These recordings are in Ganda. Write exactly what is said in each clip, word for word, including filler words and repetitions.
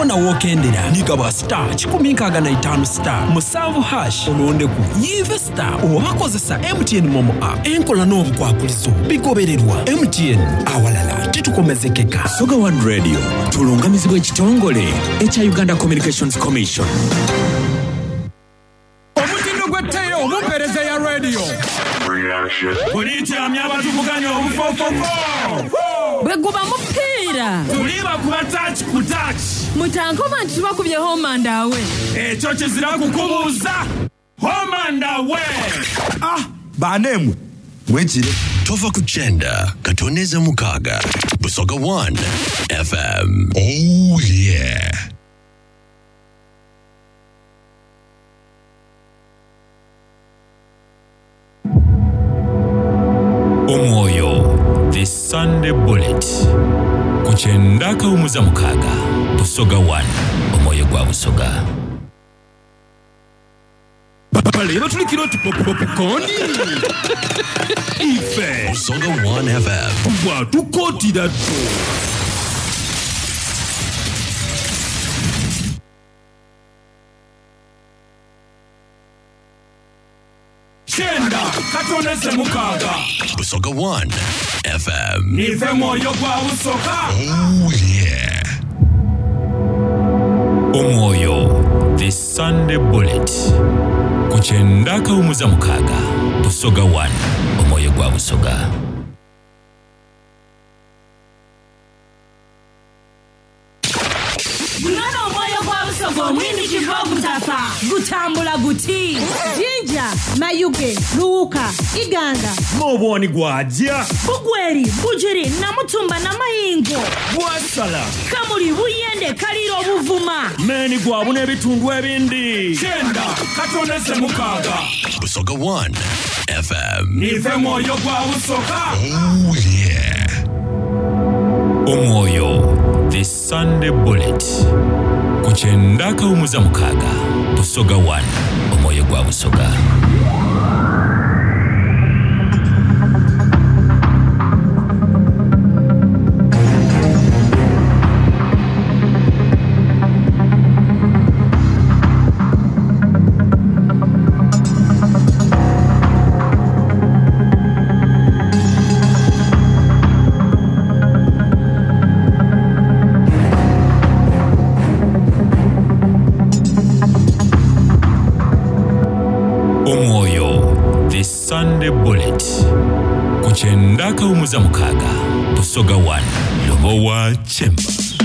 na wokendera nigaba star kikumi nkaaga na itaano star musanvu hash olonde ku yive star owakozesa M T N Momo app enkola n'obukwakulizo bigobererwa M T N awalala titukomezekeka. Soga One Radio tulungamizibwa ekitongole ekya Uganda Communications Commission. Omutindo gw'ettero omumpereza ya radio Politi amyabatu kuganyo obufofofo bwe guba mupiira tuliba kuba touch ku touch mutankoma nti bakubye homanda awe ekyo kizira kukubuuza homanda we ah banemwe mwekire tova kuchenda katoneza mukaga Busoga One F M. Oh yeah. Omwoyo, the Sunday bullet. Kuchendaka umuza mukaga. Busoga One, omwoyo gwa Busoga. Baleba tulikiro tupopopo kondi. Ife. Busoga One F M. Wa tukotira to. Chenda, katoneze mukaga. Busoga One F M. Nife moyo gwa Busoga. Oh yeah. Omwoyo, the Sunday bullet. Kuchendaka umuza mukaga. Busoga One, omwoyo gwa Busoga. Mwana omwoyo gwa Busoga omwini kiva ogutafa gutambula guti jinja mayuge luuka iganga Moboni gwajja bugweri bujiri namutumba namayingo bwasala kamuli buyende kaliro obuvuma meni gwabu n'ebitundu ebindi Chenda katoneze mukaga Busoga One F M. Nife moyo gwa Busoga. Oh yeah. Omwoyo, the Sunday bullet. Kuchendaka umuza mukaga. Busoga One, omwoyo gwa Busoga. Sunday bullet. Kuchendaka umuza mukaga. Busoga One, lobo wa chemba.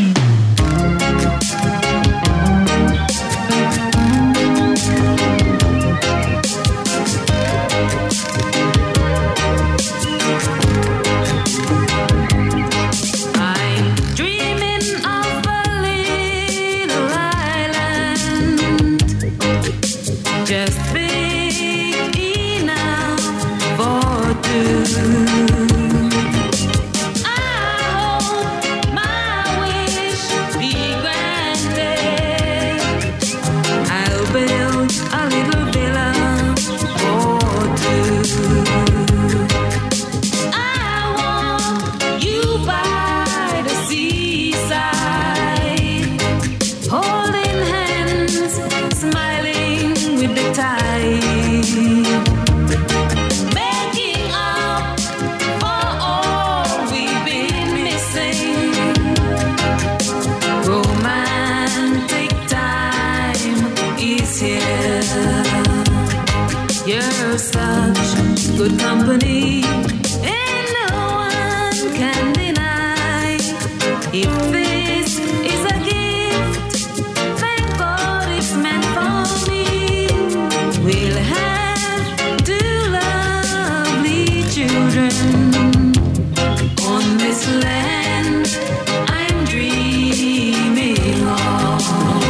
You're such good company, and no one can deny. If this is a gift, thank God it's meant for me. We'll have two lovely children on this land I'm dreaming of.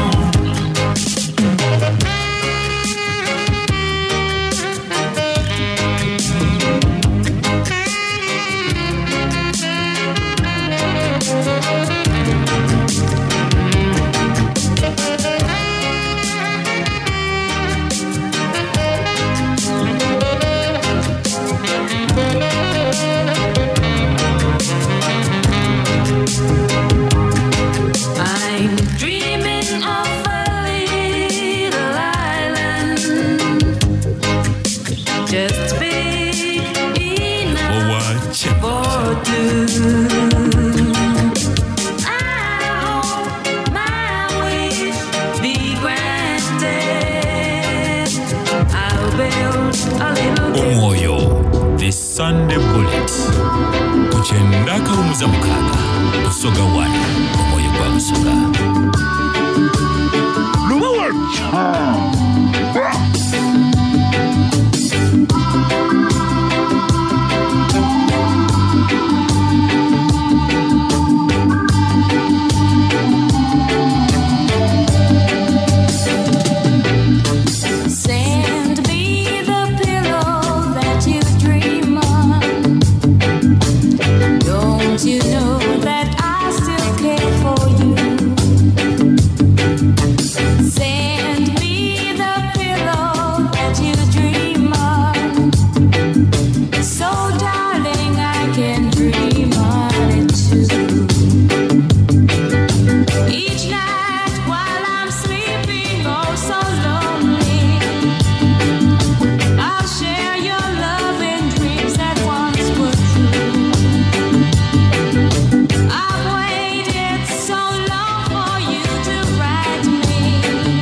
Omwoyo, the Sunday Bullet. Kuchendaka umuza mukaga. Busoga one, omwoyo gwa busoga. You know that I still care for you. Send me the pillow that you dream of. So darling, I can dream on it too. Each night while I'm sleeping, oh so lonely, I'll share your love in dreams that once were true. I've waited so long for you to write me,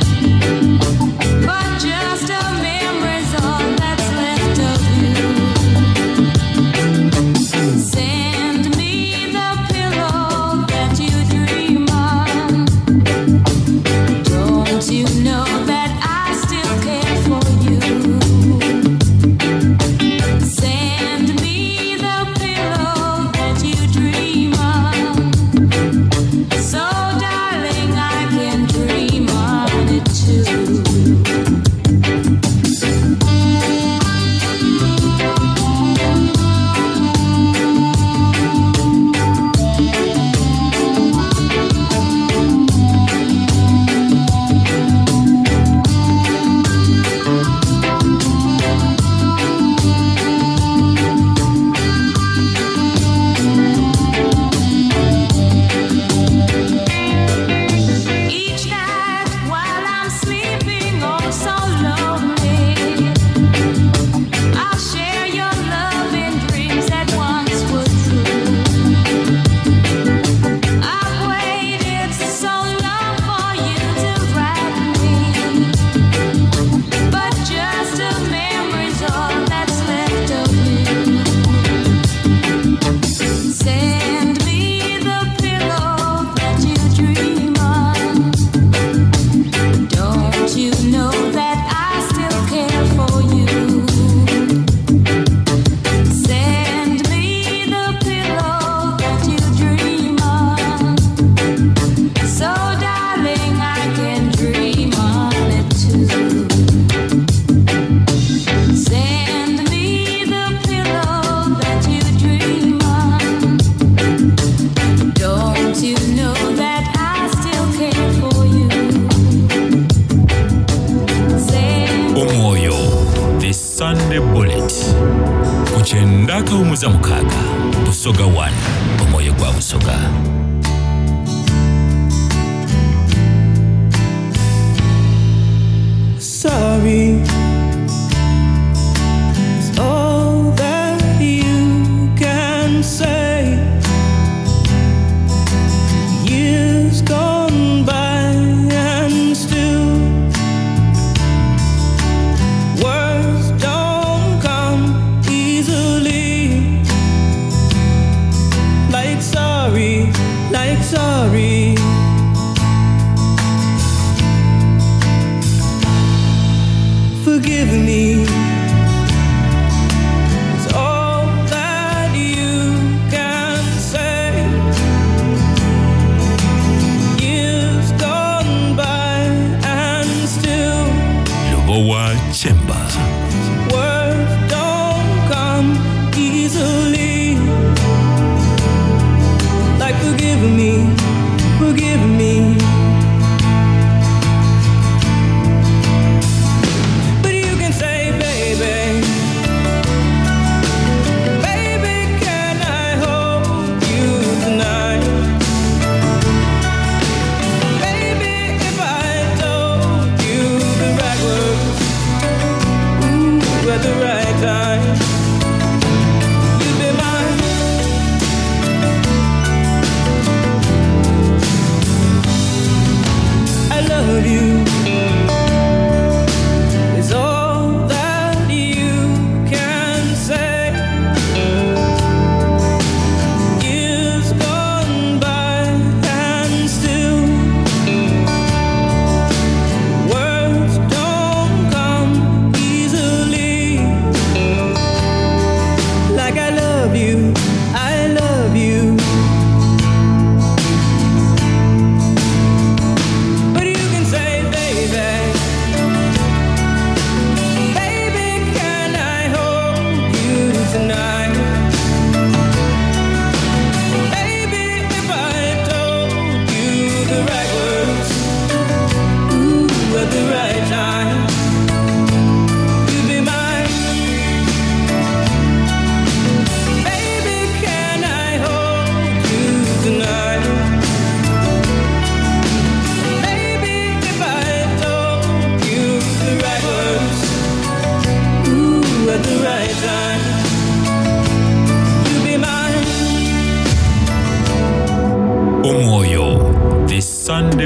but just a memory's all that's left of you. Send me the pillow that you dream on. Don't you know that I still care for you? Send me the pillow that you dream on. So darling, I can dream on it too. Each night while I'm sleeping, oh so lonely, I'll share your love in dreams that once were true. I've waited so long for you to write me, but just a memory's all that's left of you. Send me the pillow that you dream on. Don't you know that I still care for you? Send me the pillow that you dream on. So darling, I can dream on it too. Send me the pillow that you dream on. Don't you know that I still care for you? Send Omwoyo, the Sunday Bullet. Kuchendaka umuza mukaga. Busoga one, omwoyo gwa busoga. Sorry is all that you can say. Years gone by and still words don't come easily. Like sorry, like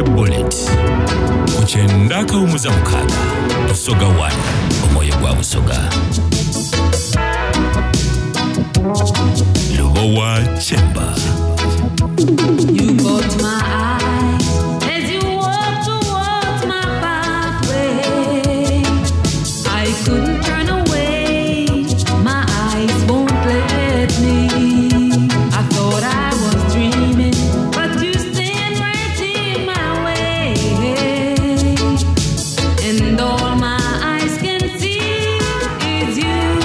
bullet kuchenda kawumuza mukaaga Busoga one omwoyo gwa Busoga Lubowa Chemba. You caught my eye as you walked towards my pathway. I couldn't turn away, my eyes won't let me. I thought I was dreaming, but you stand right in my way. And all my eyes can see is you.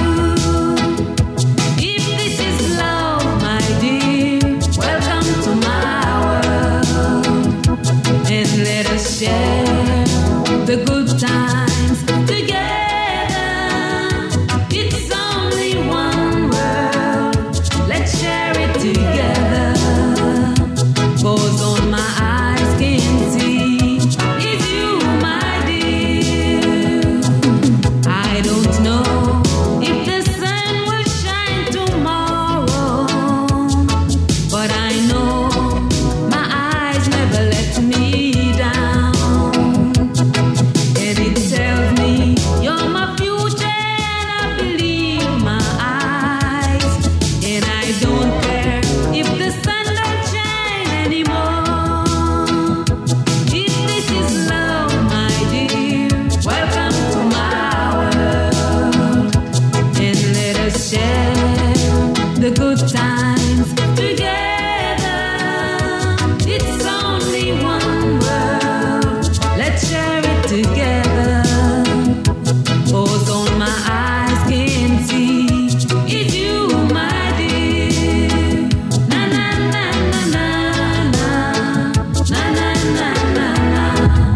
If this is love, my dear, welcome to my world. And let us share the good times together. It's only one world, let's share it together. Cause all my eyes can see is you, my dear. I don't know if the sun will shine tomorrow, but I know my eyes never let me down. And it tells me you're my future, and I believe my eyes. And I don't care if the sun don't shine anymore. If this is love, my dear, welcome to my world. And let us share the good times together. It's only one world, let's share it together. Cause all my eyes can see is you, my dear. Na na na na na na na na na na.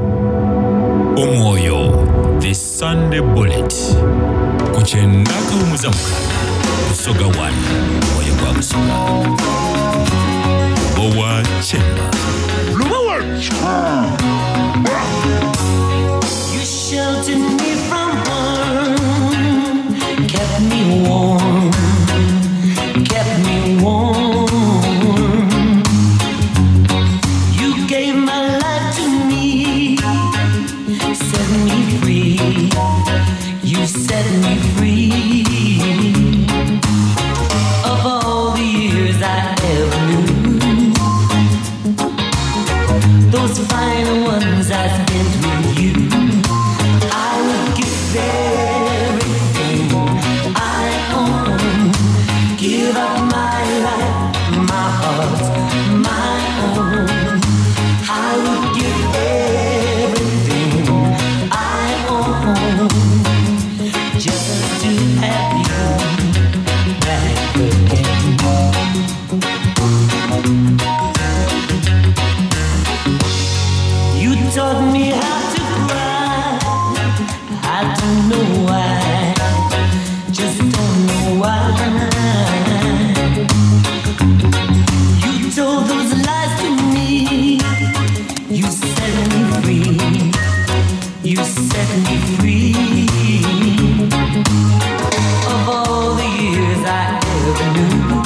Omwoyo, the Sunday bullet kuchenda kawumuza mukaaga Busoga one omwoyo gwa Busoga Lubowa Chemba. You sheltered me from harm, kept me warm, kept me warm. You gave my life to me, set me free. You set me free. Of all the years I ever knew, those final ones I spent with you, I would give everything I own, give up my life, my heart, my own. I would give everything I own just to have you back again. You taught me how to cry. I don't know why, just don't know why. You told those lies to me. You set me free. You set me free. Of all the years I ever knew,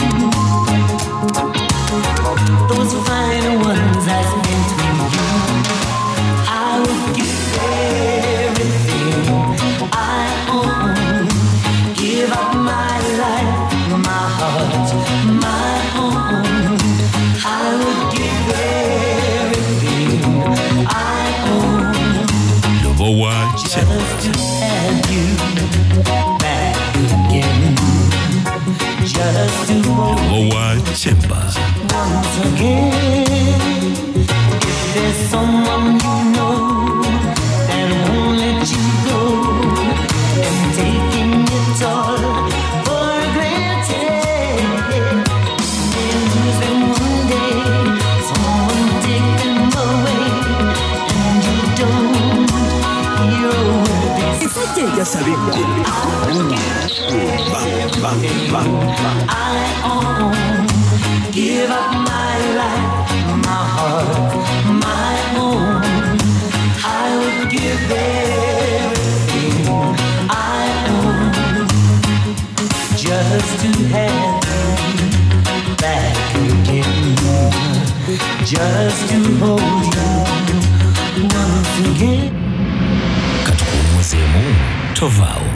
those final ones I spent with you, I would give everything I own, give up my life, my heart, my own. I would give everything I own Lubowa Chemba. just to have you back again, just to hold you Lubowa Chemba. once again. If there's someone you know that won't let you go, and taking it all for granted, then losing one day, someone take them away, and you don't hear a word they say. I own, give up my life, my heart, my own. I would give everything I own just to have you back again, just to hold you tovaawo.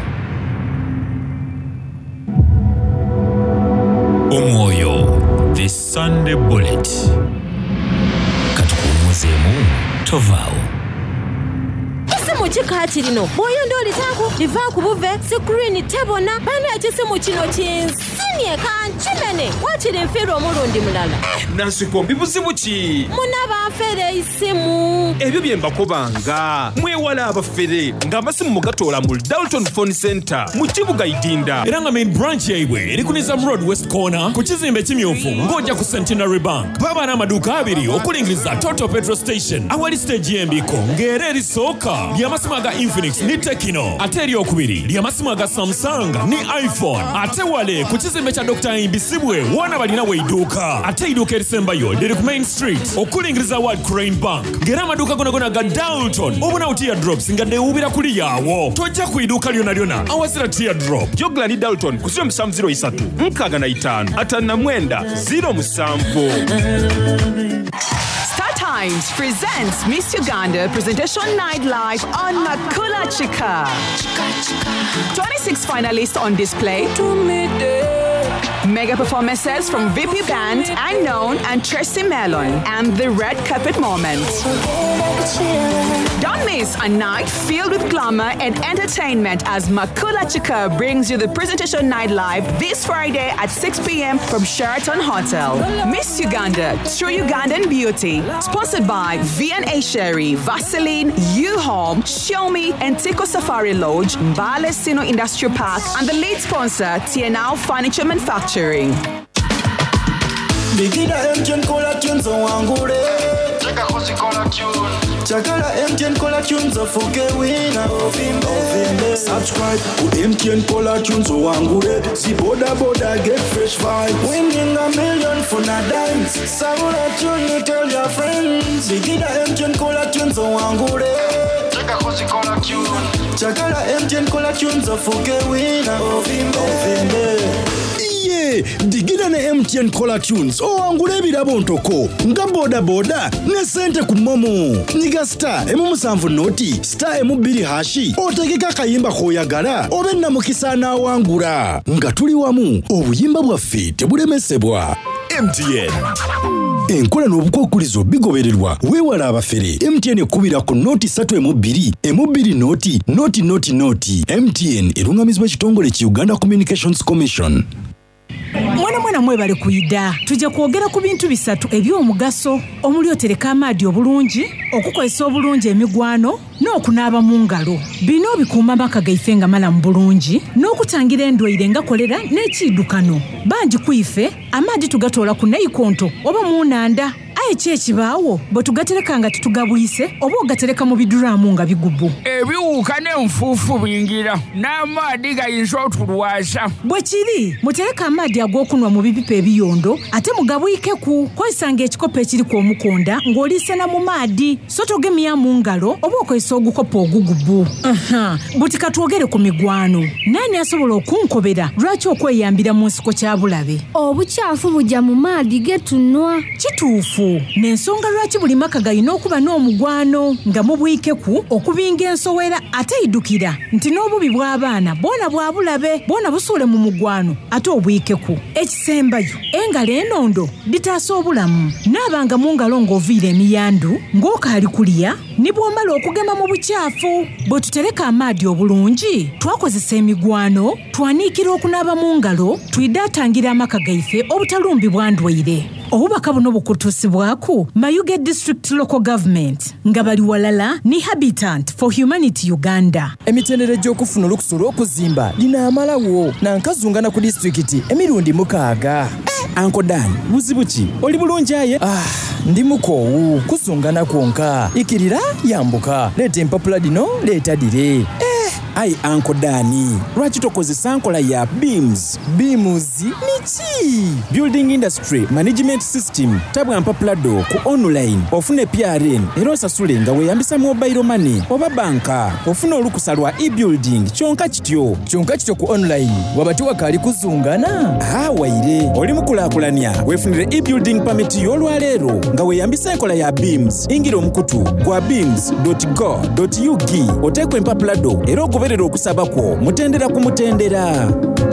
Omwoyo, the Sunday Bullet. Katukuumuzeemu tovaawo. Ekisimu kikaati lino bw'oyo nd'olitaako liva ku buve sikirini tebona bano ekisimu kino kinsimye kankimene wakiri nfiirwa omulundi mulala. Nansiko mbibuzibu ki? Munaba nfeere isimu. Ebyo bye mbakobanga mwewala abafere ng'amasimu mugatoola mu Dalton Phone Center mu kibuga Idinda. Era nga main branch yaibwe eri ku Nizam Road West Corner ku kizimbe kimyufu ng'ojja ku Centenary Bank. Baba n'amaduuka abiri okulingiriza Total Petrol Station awali stage y'embiko ng'era erisooka ly'amasimu aga Infinix ne Tecno, ate eryokubiri ly'amasimu aga Samsung ne iPhone. Ate wale ku kizimbe kya Doctor Imbisibwe wona balina weiduuka. Ate iduuka erisembayo liri ku Main Street okulingiriza World Crane Bank. Ng'era amaduuka gonagona ga Dalton obuna teardrops nga neewubira kuli yaawo. Tojja ku iduuka lyona lyona awazira teardrop. Jogla ni Dalton ku ziro musanvu ziro isatu nkaaga na itaano atana mwenda ziro musanvu. Star Times presents Miss Uganda Presentation Night Live on Makula Chika. twenty-six finalists on display. Mega performances from V P Band, Unknown, and Tracy Mellon, and the red carpet moment. Don't miss a night filled with glamour and entertainment as Makula Chika brings you the Presentation Night Live this Friday at six p.m. from Sheraton Hotel. Miss Uganda, True Ugandan Beauty, sponsored by V and A Sherry, Vaseline, U-Home, Xiaomi, and Tico Safari Lodge, Mbale Sino Industrial Park, and the lead sponsor, T N L Furniture Manufacturing. Bigida M T N Cola Tunes wangure. Chaka kosi Cola Tune. Chakala M T N Cola Tunes ofuke wina. Ovimbe. Subscribe to M T N Cola Tunes wangure. Si boda boda get fresh vibes. Winning a million for na dance. Sabura tune you tell your friends. Bigida M T N Cola Tunes wangure. Chaka kosi Cola Tune. Chakala M T N Cola Tunes ofuke wina. Ovimbe. Iye, digida ne M T N Cola Tunes owangula ebirabo ntoko nga boda boda ne sente ku momo. Nyiga star emu musanvu noti star emu bbiri hashi otegeka akayimba k'oyagala obe namukisa n'awangula nga tuli wamu obuyimba bwaffe tebulemesebwa. M T N enkola n'obukwakkulizo bigobererwa weewala abafere. M T N ekubira ku noti ssatu emu bbiri emu bbiri noti noti noti noti. M T N erungamizibwa ekitongole ki Uganda Communications Commission. Mwana mwana mwebale kuyida tujja kwogera ku bintu bisatu eby'omugaso omuli otereka amaadi obulungi, okukozesa obulungi emigwano n'okunaaba mu ngalo. Bino bikuuma amaka gaife nga malamu bulungi n'okutangira endwaire nga kolera n'ekiddukano. Bangi kwife amaadi tugatoola ku naikonto oba mu nnanda. Aye ki ekibaawo bwe tugatereka nga tutugabuyise oba ogatereka mu biduraamu nga bigubu. Ebiwuka n'enfuufu bingira n'amaadi gayinza otulwasa. Bwe kiri mutereka amaadi ag'okunwa mu bipipa ebiyondo ate mugabuyike ku kozesanga ekikopo ekiri ku omukonda ng'oliisana mu maadi so togemya mu ngalo oba okozesa ogukopo ogugubu. Aha, buti katwogere ku migwano. Nani asobola okunkobera lwaki okweyambira mu nsiko kya bulabe? Obukyafu bujja mu maadi getunwa. Kituufu. N'ensonga lwaki buli maka galina okuba n'omugwano nga mubwike ku okubinga ensowera ate idukira nti n'obubi bw'abaana boona bwa bulabe boona busuule mu mugwano ate obwike ku ekisembayo engalo enondo ditaasa obulamu n'abanga mu ngalo ng'oviira emiyandu ng'okaali kulya ne bw'omala okugema mu bukyafu. Bwe tutereka amaadi obulungi twakozesa emigwano twaniikira okunaaba mu ngalo twidaatangira amaka gaife obutalumbibwa ndwaire. Obubaka buno bukutuusibwaku Mayuge District Local Government nga bali walala ni Habitat for Humanity Uganda. Emitendera gy'okufuna olukusa olw'okuzimba linaamalawo nankazungana ku disitulikiti emirundi mukaaga. Anko Dan, buzibu ki? Oli bulungi aye? Ah, ndi mukoowu kusungana kwonka. Ikirira yambuka. Leeta empapula dino leeta dire. Eh, ai Anko Dani, lwaki tokozesa nkola ya beams? Beams ni ki? Building Industry Management System. Tabwa mpapula do ku online. Ofune P R N era osasule nga weeyambisa mobile money oba banka. Ofune olukusa lwa e-building kyonka kityo. Kyonka kityo ku online. Wabati wakali kuzungana? Ah, waire. Oli mukulakulanya weefunire e-building permit y'olwaleero nga weeyambisa enkola ya beams. Ingira omukutu gwa beams dot go dot u g oteekwa empapula do era ogobe okugoberera okusaba kwo mutendera ku mutendera.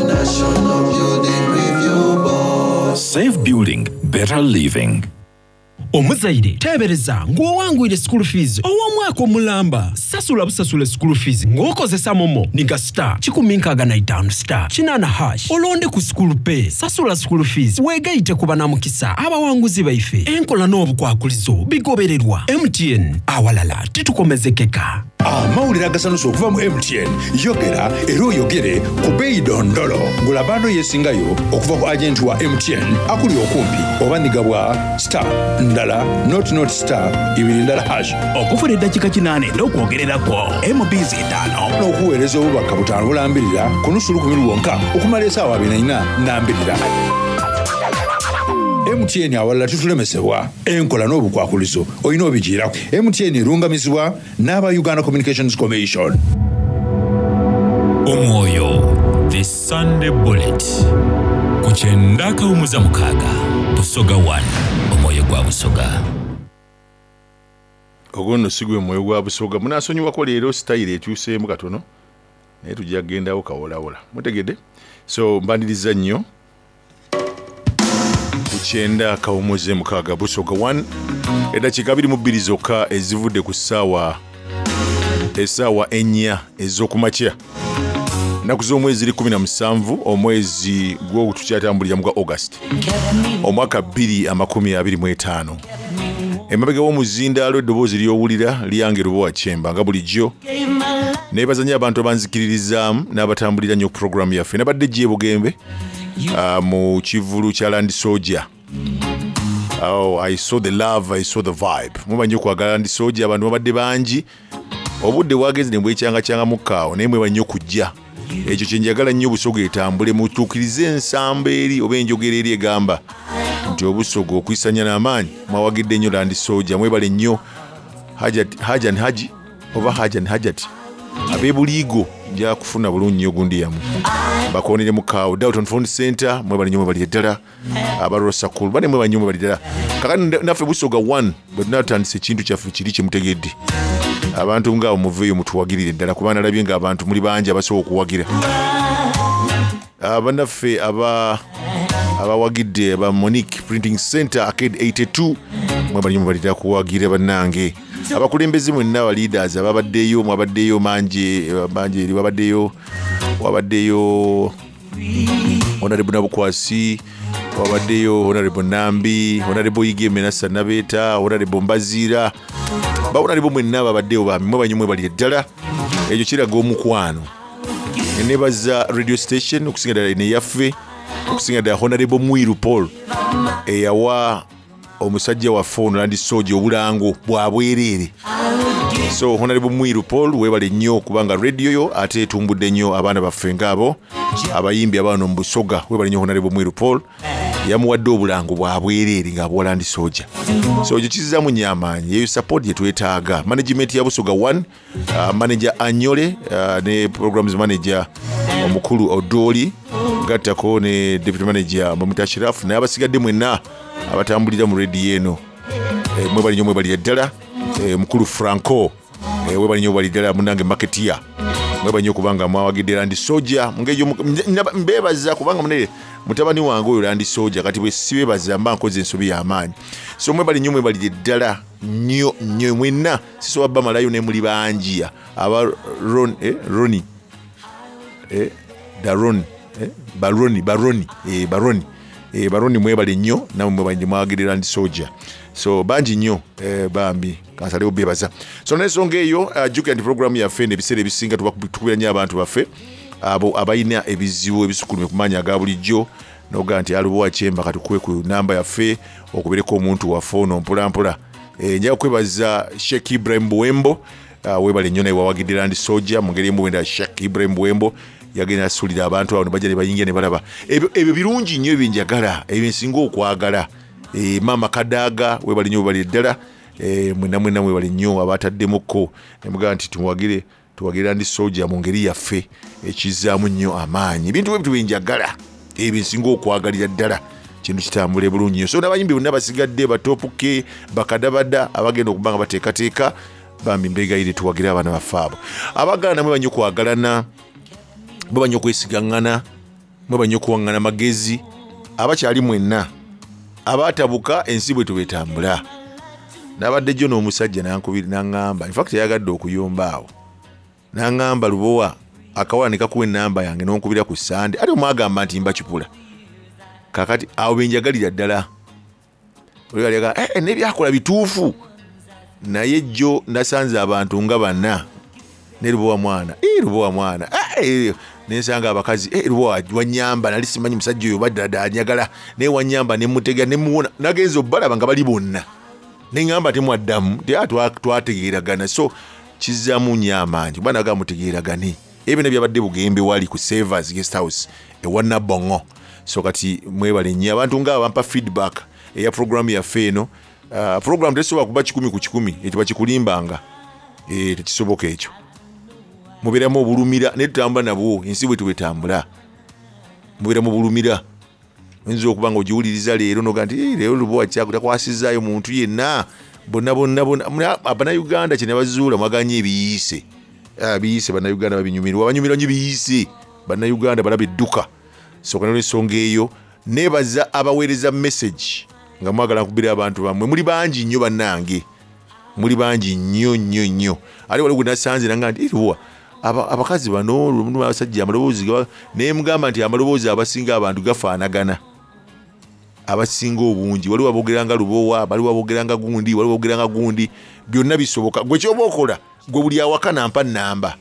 Safe building, better living. Omuzaire tebereza ng'owangwire school fees ow'omwaka omulamba sasula busasule school fees ng'okozesa momo niga star kikumi nkaaga na itaano star kinaana hash olonde ku school pay sasula school fees weegayite ku banamukisa abawanguzi baife enkola n'obukwakulizo bigobererwa M T N awalala titukomezekeka. Amawulire agasanusa okuva mu M T N yogera era oyogere ku bbeeyi dondolo ngulabano yesingayo okuva ku agenti wa M T N akuli okumpi oba niga bwa star ndala not not star ibiri ndala hash okufuna eddakiika kinaana n'okwogererako M B Z etaano n'okuweereza obubaka butaano bulambirira ku nusu lukumi lwonka okumala essaawa abiri na nnya nambirira. M T N awalala tutulemesebwa enkola n'obukwakulizo olina obigiirako. M T N erungamizibwa n'aba Uganda Communications Commission. Omwoyo the Sunday Bullet ku kyenda kawumuza mukaaga Busoga one omwoyo gwa Busoga. Ogono sigwe omwoyo gwa Busoga munasonyiwako leero style etuuseemu katono naye tujja kugendawo kawolawola mutegedde. So mbandiriza nnyo kukyenda kawumuze mukaaga Busoga one eddakiika abiri mu bbiri zokka ezivudde ku ssaawa essaawa ennya ez'okumakya ennaku z'omwezi ziri kumi na musanvu omwezi gwo tukyatambulira mu gwa August omwaka bbiri amakumi abiri mu etaano. Emabega w'omuzindaalo eddoboozi ly'owulira lyange Lubowa Chemba nga bulijjo neebaza nnyo abantu abanzikiririzaamu n'abatambulira nnyo ku puroguramu yaffe nabadde gye Bugembe uh, mu kivulu kya Land Soldier. Oh, I saw the love, I saw the vibe. Muba nnyo kwagala Land Soldier abantu babadde bangi obudde bwagenze ne bwekyanga kyanga mukaawo naye mweba nnyo kujja. Ekyo kye njagala nnyo Busoga etambule mutuukirize ensamba eri oba enjogera eri egamba nti Obusoga okwisanya n'amaanyi mwawagidde nnyo Land Soldier mwebale nnyo Hajan Haji oba Hajan Hajati abeebuliigo nja kufuna bulungi nnyo gundi yamu bakoonere mukaawo Dalton Phone Center mwebale nnyo mwebali ddala abarosa kulu bane mwebale nnyo mwebali ddala kakati naffe Busoga one bwe tunatandisa ekintu kyaffe kiri kye mutegedde abantu ngaawo muveeyo mutuwagirire ddala kuba nalabye ng'abantu muli bangi abasobola okuwagira abanaffe aba abawagidde aba Monique Printing Center Arcade eighty-two mwebali mwebali ddala kuwagira bannange abakulembeze mwenna aba leaders ababaddeyo mwabaddeyo manje manje eri wabaddeyo wabaddeyo Honorable Nabukwasi wabaddeyo Honorable Nambi Honorable Yige Menasa Nabeta Honorable Mbazira Honorable mwenna ababaddeyo bami mwe banyumwe bali ddala ekyo kiraga omukwano nebaza radio station okusinga ddala ne yaffe okusinga ddala Honorable Mwiru Paul eyawa omusajja waffe ono Land Soldier obulango bwa bwereere. So Honorable Mwiru Paul webale nnyo kubanga radio yo ate etumbudde nnyo abaana baffe ngabo abayimbi abaana mu Busoga webale nnyo Honorable Mwiru Paul yamuwadde obulango bwa bwereere ng'abwa Land Soldier. So ekyo kizizaamu nnyo amaanyi yeyo support yetwetaaga. Management ya Busoga one uh, manager Anyole uh, ne programs manager omukulu Odoli gattako ne deputy manager Mamita Shiraf n'abasigadde mwenna abatambulira mu radio eno e, mwebali nnyo mwebali ddala e, mukulu Franco e, webali nnyo mwebali ddala munange Marketia mwebali nnyo kubanga mwawagidde Land Soldier ngeyo mbebaza kubanga munene mutabani wange oyo Land Soldier kati bwe sibebaza mba nkoze ensobi y'amaanyi. So mwebali nnyo mwebali ddala nnyo nnyo mwenna sisoba bamalayo ne muli bangi aba Ron eh Roni eh Daron eh Baroni Baroni eh Baroni eh Baroni mwebale nnyo namwe mwebali mwagirira Land Soldier. So bangi nnyo eh bambi kansale obebaza. So nesonga eyo uh, juke and program ya fene bisere bisinga tukubira nnyo abantu baffe abo abayina ebizibu ebisukulume kumanya aga bulijjo noga nti Lubowa Chemba katukwe ku namba yaffe okubireko omuntu waffe ono mpola mpola e, nja kwebaza Sheikh Ibrahim Buwembo uh, webale nnyo naye wawagidde Land Soldier mu ngeri emu Sheikh Ibrahim Buwembo yagenda asulira abantu abo bajja ne bayingira ne balaba ebyo ebyo birungi nnyo ebinjagala ebyo nsinga okwagala e, Mama Kadaga webale nnyo bali ddala e, mwena mwena webale nnyo abataddemukko ne mugaa nti tuwagire tuwagire Land Soldier mu ngeri yaffe ekizaamu nnyo amaanyi ebintu bwe bitubinjagala ebyo nsinga okwagalira ddala kintu kitambule bulungi nnyo. So n'abayimbi bonna basigadde batopuke bakadabada abagenda okubanga bateekateeka bambi mbegayire tuwagira abaana bafaabo abagana mwe banyo kwagalana mwe banyo kwesigangana mwe banyo kuwangana magezi abakyali mwenna abatabuka ensi bwe tubetambula nabadde jo n'omusajja nankubiri nangamba in fact yagadde okuyomba nangamba lubowa akawana nikakuwa enamba yange nonkubira ku sande ate omwagamba nti mbakipula kakati awo benjagalira ddala olyalega eh nebyakola bituufu naye jjo nasanze abantu nga banna ne lubowa mwana eh lubowa mwana eh nensanga abakazi eh lubowa wanyamba nali simanyi musajja oyo badda anyagala ne wanyamba ne mutega ne muwona nagenzo balaba nga bali bonna nengamba temwaddamu teatwa twategeeragana so kizamu nyamanji bana ga mutegeeragane ebina byabadde bugembe wali ku Savers Guest House e wana bongo so kati mwebale nnyo abantu nga abampa feedback eya program ya feno uh, program tesobola kuba kikumi ku kikumi ekyo bakikulimbanga eh tekisoboka ekyo mubiramu obulumira ne tutamba nabo ensi bwe tubetambula mubiramu obulumira nzo okubanga ojiwuliriza leero noga nti leero lubowa kyako takwasizaayo muntu yenna bonna bonna bonna abana Uganda kye ne bazuula mwaganye ebiyise abiyise bana Uganda babinyumirwa abanyumirwa nyo biyise bana Uganda balabe dduka so kana ensonga eyo nebaza abaweereza message nga mwagala kubira abantu bamwe muli bangi nnyo bannange muli bangi nnyo nnyo nnyo ali wali gunasanze nanga nti lubowa abakazi bano lumu abasajja amaloboozi ne mugamba nti amaloboozi abasinga abantu gafaanagana abasinga obungi wali wabogeranga lubowa bali wabogeranga gundi wali wabogeranga gundi byonna bisoboka gwe kyoba okola gwe buli awaka nampa namba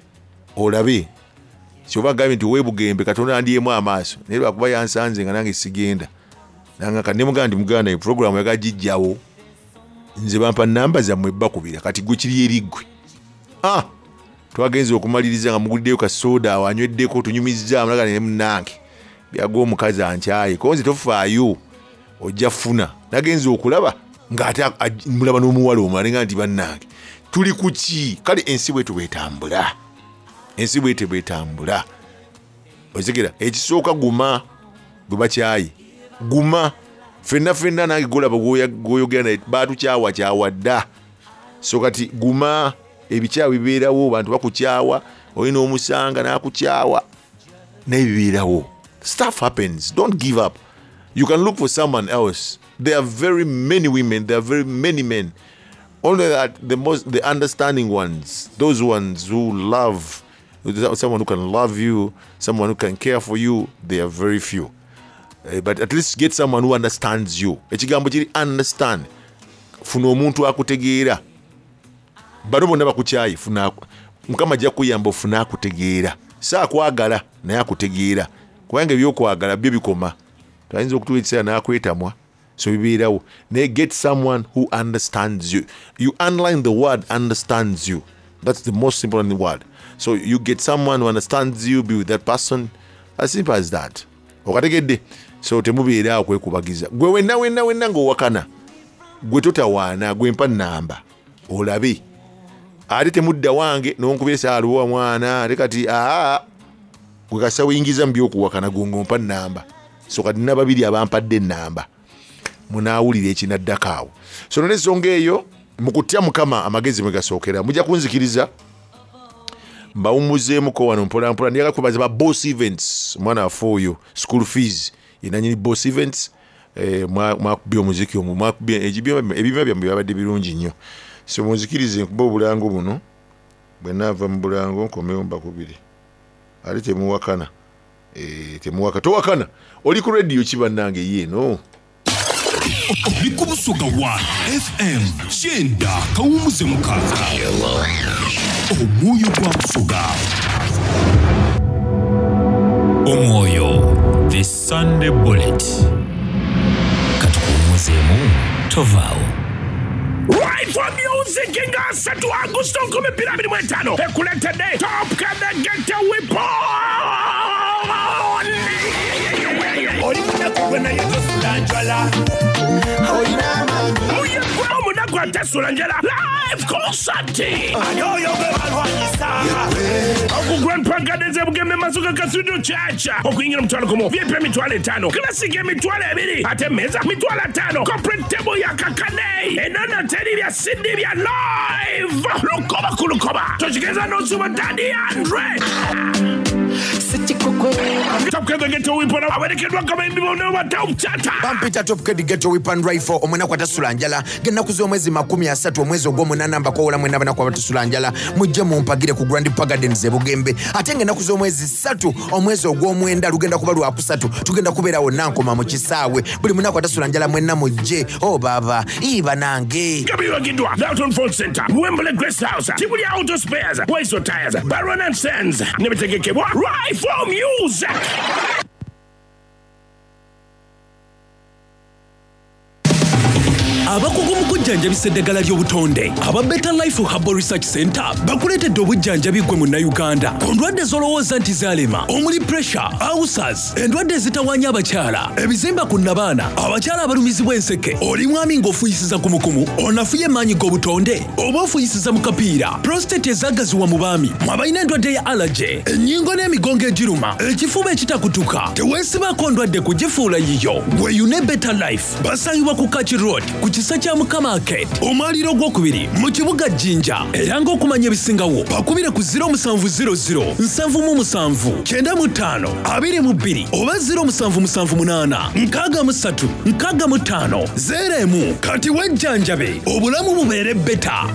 olabe kyoba gambe nti webugembe katonda andiyemu amaaso naye lwakuba yansanze nga nange sigenda nanga kane muganda ndi muganda e program yakagijjawo nze bampa namba zammwe bakubira kati gwe kiri eriggwe ah twagenze okumaliriza nga muguddeyo ka soda awanyweddeko tunyumizza mulaga ne munange byago omukazi ankyaye konzi tofaayo ojja funa nagenze okulaba ng'ate mulaba n'omuwala omulala nga nti bannange tuli kuki kale ensi bwe tubetambula ensi bwe tebetambula ozegera ekisooka guma gwe bakyaye guma fenna fenna nange golaba gwoyogera naye batukyawa kyawa dda so kati guma ebikyawa bibeerawo bantu bakukyawa olina omusanga n'akukyawa naye bibeerawo stuff happens don't give up you can look for someone else there are very many women there are very many men only that the most the understanding ones those ones who love someone who can love you someone who can care for you they are very few uh, but at least get someone who understands you ekigambo kiri understand funa omuntu akutegeera bano bonna bakukyayi funa mukama ajja kuyamba ofuna akutegeera saakwagala naye akutegeera kubanga ebyokwagala byo bikoma tuyinza okutuwa ekiseera n'akwetamwa so bibeerawo naye get someone who understands you you underline the word understands you that's the most important word so you get someone who understands you be with that person as simple as that okategedde so temubeeraawo kwekubagiza gwe wenna wenna wenna ng'owakana gwe totawaana gwe mpa namba olabe ate temudda wange nonkubira saa lubowa mwana ate kati aa gwe kasa weyingiza mu byokuwakana gongo mpa namba so kati nina babiri abampadde namba munaawulira ekinaddako awo so nolensonga eyo mu kutya mukama amagezi mwe gasookera mujja kunzikiriza mbawummuzeemuko wano mpolampola ndyaga kubaza ba boss events mwana waffe oyo school fees yenanyini boss events eh, mwakubya omuziki omwo mwakubya ebibima byammwe byabadde birungi nnyo so munzikirize nkuba obulango buno bwe naava mu bulango nkomewo mbakubiri ate temuwakana eh, temuwaka towakana oli ku radio kibannange yeeno oli ku Busoga wa F M kyenda kawumuze mukaaga omwoyo gwa Busoga omwoyo the Sunday bullet katukuwumuzeemu tovaawo Right for music in Gasatu Augusto come Pyramid Mwetano ekuletede Top Kada Geta Weapon Oli muna kuwena yeto sudanjwala Oli na mami Oye kwa muna Mwenakwata Sulanjala live concert. Ayoyo bebalwanyisa. Oku Grand Park Gardens ebugembe Masuka Kasudu Church. Okuyingira mutwalo komo V I P emitwalo etaano. Classic emitwalo ebiri. Ate meza mitwalo ataano. Corporate table ya kakane. Enana teri bya Sydney bya live. Lukoba kulukoba. Tochigeza no suba Daddy Andre. Top Kid Ghetto Weapon awerekedwa kama imbibo no watau chata. Bampita Top Kid Ghetto Weapon Rifle Omwenakwata Sulanjala genda kuzo mwezi makumi asatu omwezi ogw'omunana mbakowola mwena Mwenakwata Sulanjala mujje mumpagire ku Grand Park Gardens ebugembe ate ngenda kuzo mwezi satu omwezi ogw'omwenda lugenda kuba lwa kusatu tugenda kubeerawo nankoma mu kisaawe buli Mwenakwata Sulanjala mwena mujje oh baba iba nange Gabriel Gidwa Dalton Phone Center Wembley Grace House Tibuli Auto Spares Waiso Tires Baron and Sands Nebitegekebwa Rifle Music. abakugu mu kujjanjabisa eddagala ly'obutonde aba Better Life Herbal Research Center bakuleetedde obujjanjabi gwe munnayuganda ku ndwadde z'olowooza nti zaalema omuli pressure, ulcers, endwadde ezitawaanya abakyala, ebizimba ku nnabaana, abakyala abalumizibwa enseke, oli mwami ng'ofuyisiza kumukumu, onafuye maanyi g'obutonde, oba ofuyisiza mu kapiira, prostate ezaagaziwa mu baami, mwabalina endwadde ya allergy, ennyingo n'emigongo egiruma, ekifuba ekitakutuka, teweesibaako ndwadde kugifuula yiyo, gweyune Better Life, basangibwa ku Kachi Road, ku kisa kya Mukama Arcade, omwaliro gwokubiri mu kibuga Jinja, era ng'okumanya ebisingawo bakubire ku zero seven zero zero nsanvu mu musanvu kyenda mu ttaano abiri mu bbiri oba zero seven seven eight nkaaga mu ssatu nkaaga mu ttaano zero emu kati wejjanjabe obulamu bubeere beta.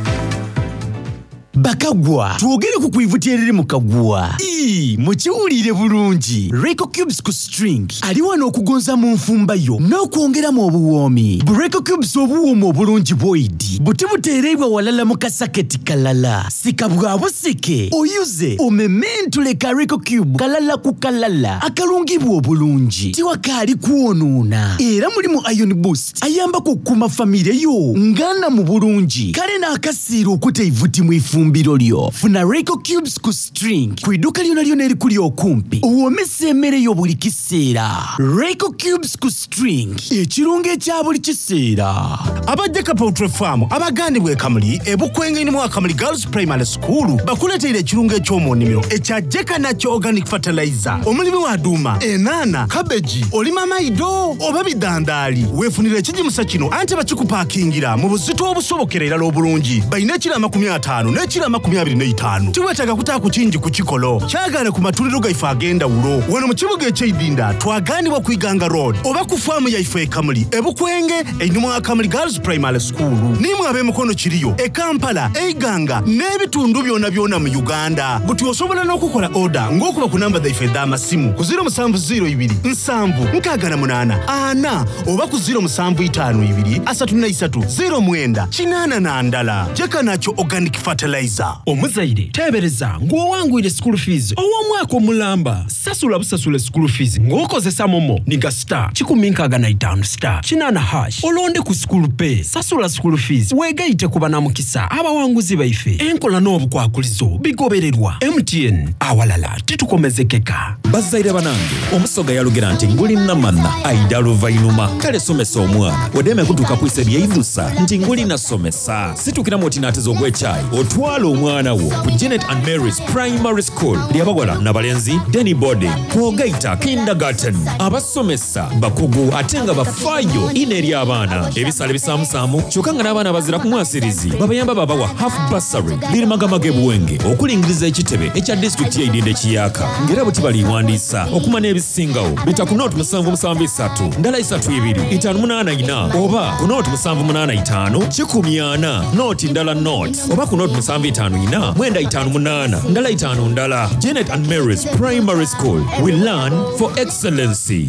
Bakagwa twogere ku kwivutia eriri mu kagwa ii mukiwulire bulungi Reco Cubes ku string ali wano okugonza mu nfumba yo n'okwongeramu obuwoomi. Reco Cubes obuwoomi obulungi bwoidi buti buteereebwa walala mu kasaketi kalala sika bwa busike oyuze omementule ka Reco Cube kalala ku kalala akalungibwa obulungi tiwakaali kwonoona era mulimu iron boost ayambako okukuuma famire yo ngana mu bulungi kale n'akasiira okuteivuti mu ifumba Birolio. Funa Reco Cubes ku string ku idduka lyonna lyonna erikuli okumpi owoomesa emmere yo buli kiseera. Reco Cubes ku string ekirungo ekya buli kiseera. Abajja ka Poultry Farm abagandibwa e Kamuli ebukwenge ni mu Kamuli Girls Primary School bakuleetera ekirungo eky'omunnimiro ekya Jeka Nacho Organic Fertilizer omulimi wa Duma enana cabbage olima maido oba bidandaali weefunira ekijimusa kino anti bakikupaakingira mu buzito obusobokera erala obulungi balina ekiro amakumi ataano n'ekiro amakumi abiri n'etaano tiweetaaga kutaako kingi ku kikolo kyagaane ku matuliro gaife agenda wulo wano mu kibuga eky'Idinda twagaanibwa ku Iganga Road oba ku faamu yaife e Kamuli ebukwenge einuma wa Kamuli Girls Primary School nimwe ab'emikono kiriyo e Kampala Eiganga n'ebitundu byonna byonna mu Uganda buti osobola n'okukola order ng'okuba ku namba zaife ez'amasimu ku zero seven zero two nsanvu nkaaga na munaana ana oba ku zero seven five two asatu na isatu zero mwenda kinaana na ndala Jeka Nacho Organic Fertilizer. Omuzaire tebereza ng'owangwire school fees ow'omwaka omulamba sasula busasule school fees ng'okozesa momo niga star kikumi nkaaga na itaano star kinaana hash olonde ku school pay sasula school fees weegayite ku bannamukisa abawanguzi baife enkola n'obukwakulizo bigobererwa M T N awalala titukomezekeka. Bazaire banange omusoga yalugera nti nguli namanna aida luvainuma kale somesa omwana wademe kutuuka kwisa byeivusa nti nguli nasomesa situkira motinatezo ogw'ekyayi otwala omwana wo ku Janet and Mary's Primary School ly'abawala n'abalenzi Denny Boarding kwogaita kindergarten abasomesa bakugu ate nga bafaayo ine eri abaana ebisale bisaamusaamu kyokka nga n'abaana bazira ku mwasirizi babayamba babawa half bursary birimagamaga ebuwenge okulingiriza ekitebe ekya disitulikiti y'Idinda Kiyaka ng'era buti baliwandiisa okuma n'ebisingawo bita ku nooti musanvu musanvu esatu ndala esatu ebiri itaano munaana ina oba ku nooti musanvu munaana itaano kikumi ana nooti ndala nooti oba ku nooti musanvu itaano ina mwenda itaano munaana ndala itaano ndala. Janet and Mary's Primary School, we learn for excellency.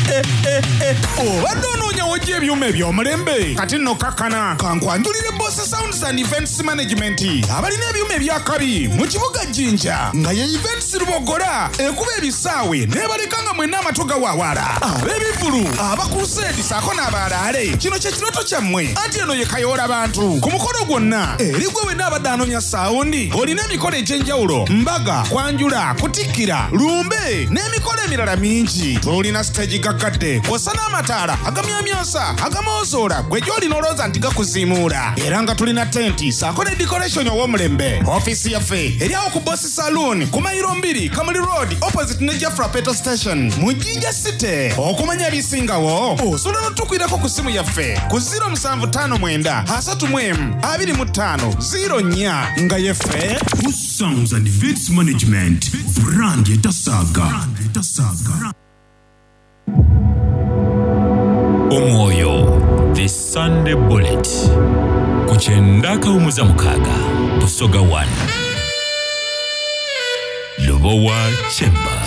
obadde onoonya wojja ebyuma eby'omulembe kati nno kakkana kankwanjulire Boss Sounds and Events Management abalina ebyuma ebyakabi mu kibuga Jinja nga ye Events Lubogola ekuba ebisaawe n'ebaleka nga mwenna amatoga waawala ab'ebivulu abakuseedi saako n'abalaale kino kye kiroto kyammwe anti eno ye kayoola bantu ku mukolo gwonna eri gwe wenna abadde anoonya saawundi olina emikolo egy'enjawulo mbaga kwanjula kutikkira lumbe n'emikolo emirala mingi tolina stage gagga agadde kw'ossa n'amataala agamyamyasa agamwozoola gwe gy'olina olowooza nti gakuziimuula era nga tulina tenti saako ne decoration ow'omulembe. Ofiisi yaffe eri awo ku Boss Saloon ku mayiro mbiri Kamuli Road opposite ne Jafra Petrol Station mu Jinja City. Okumanya ebisingawo osobola n'otukwirako ku ssimu yaffe ku zero seven five nine asatu mu emu abiri mu ttaano zero nnya nga yeffe Who Sounds and Events Management brand etasaga Omwoyo the Sunday Bullet kuchenda kawumuza mukaaga Busoga one Lobowa Chemba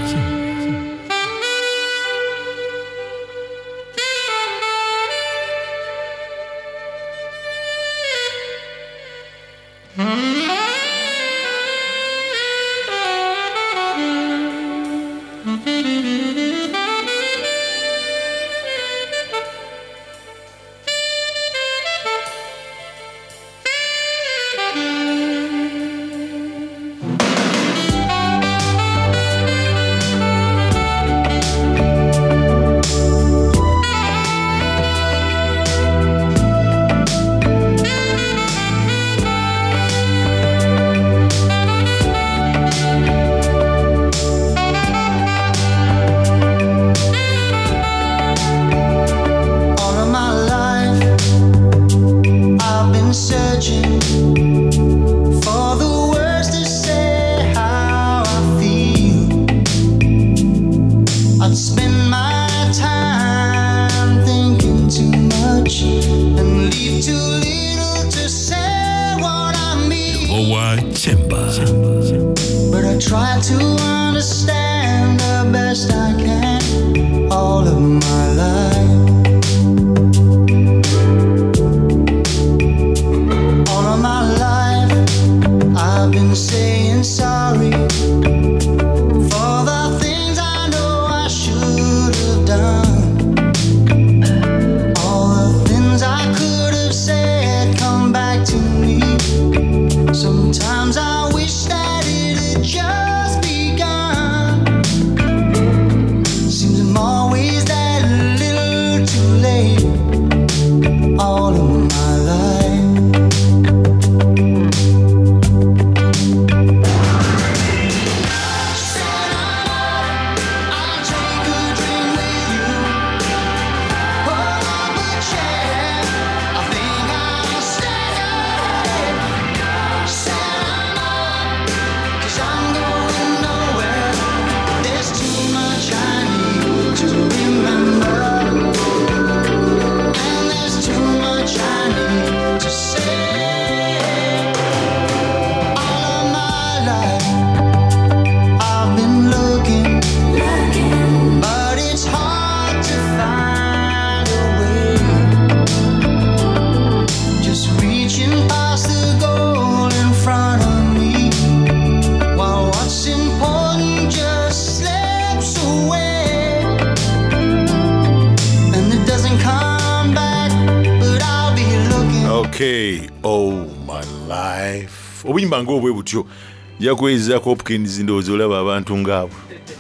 obuyimba ng'obwe butyo yakwezako Hopkins ndowooza olaba abantu ngaabo